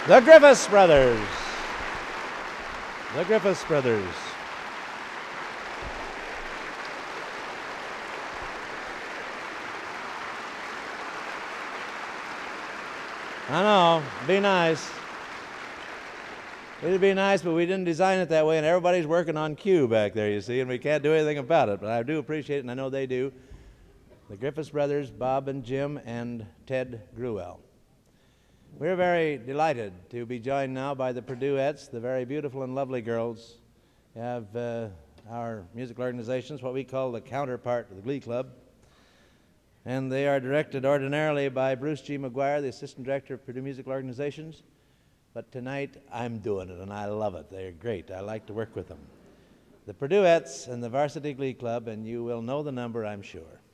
The Griffiths Brothers. The Griffiths Brothers. I know, be nice. It'd be nice, but we didn't design it that way, and everybody's working on cue back there, you see, and we can't do anything about it, but I do appreciate it, and I know they do. The Griffiths Brothers, Bob and Jim, and Ted Gruel. We're very delighted to be joined now by the Perduettes, the very beautiful and lovely girls. We have our musical organizations, what we call the counterpart of the Glee Club. And they are directed ordinarily by Bruce G. McGuire, the Assistant Director of Purdue Musical Organizations. But tonight, I'm doing it, and I love it. They're great. I like to work with them. The Perduettes and the Varsity Glee Club, and you will know the number, I'm sure.